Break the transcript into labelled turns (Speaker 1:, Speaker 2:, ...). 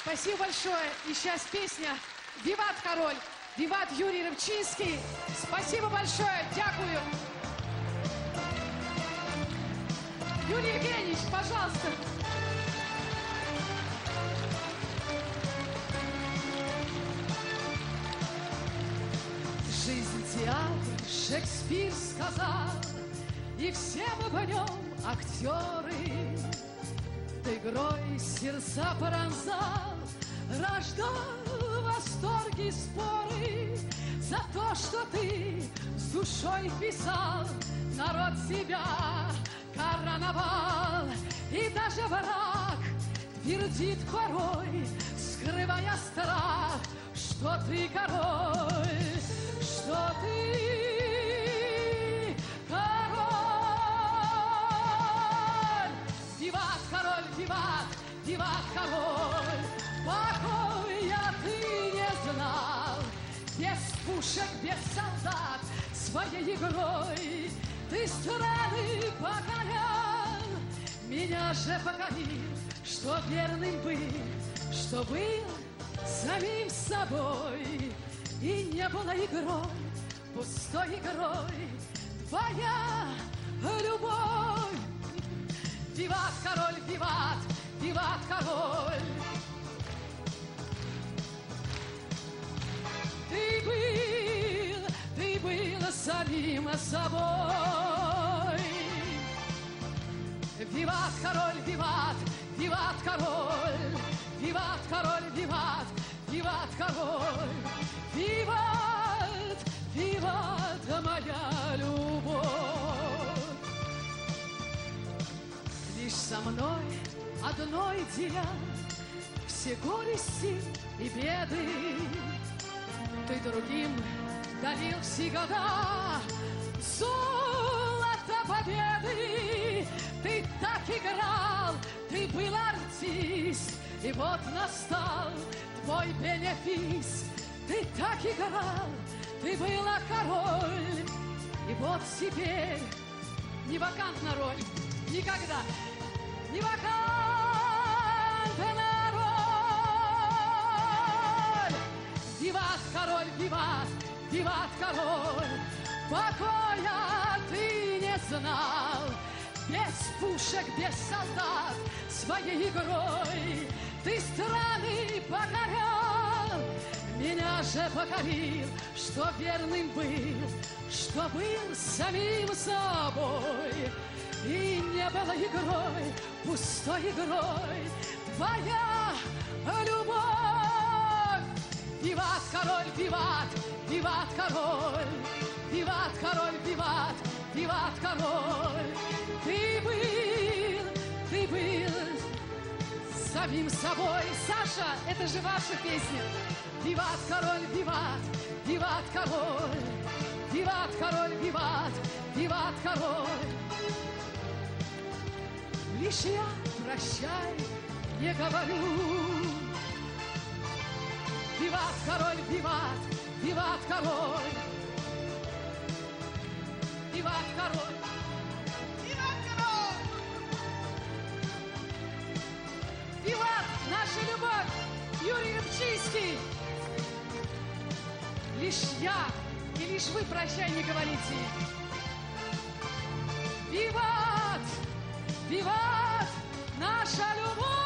Speaker 1: Спасибо большое. И сейчас песня «Виват король», «Виват Юрий Рыбчинский». Спасибо большое. Дякую. Юрий Евгеньевич, пожалуйста. Жизнь театр, Шекспир сказал, и все мы в нем актеры. Ты игрой сердца пронзал, рождал восторги, споры. За то, что ты с душой писал, народ себя короновал. И даже враг твердит порой, скрывая страх, что ты король, что ты король. Виват, король, виват, виват, король. Покоя ты не знал, без пушек, без солдат, своей игрой ты страны покорял. Меня же покорил, что верным был, что был самим собой. И не было игрой, пустой игрой твоя любовь. Виват, король, виват, виват, король. Ты был самим собой. Виват, король, виват, виват, король. Виват, король, виват, виват, король. Виват, виват, моя любовь. Лишь со мной одной деля все горести и беды. Ты другим дарил всегда золото победы. Ты так играл, ты был артист, и вот настал твой бенефис. Ты так играл, ты была король, и вот теперь не вакантна роль, никогда не вакантна роль. Виват, король, виват, виват, король. Покоя ты не знал, без пушек, без солдат, своей игрой ты страны покорял. Меня же покорил, что верным был, что был самим собой. И не было игрой, пустой игрой твоя любовь. Виват, король, виват, виват, король. Виват, король, виват, виват, король. Ты был самим собой. Саша, это же ваша песня. Виват, король, виват, виват, король. Виват, король, виват, виват, король. Лишь я прощай не говорю. Виват, король, виват, виват, король. Виват, король. Виват, король. Виват, наша любовь, Юрий Рыбчинский. Лишь я и лишь вы прощай не говорите. Виват, виват, наша любовь.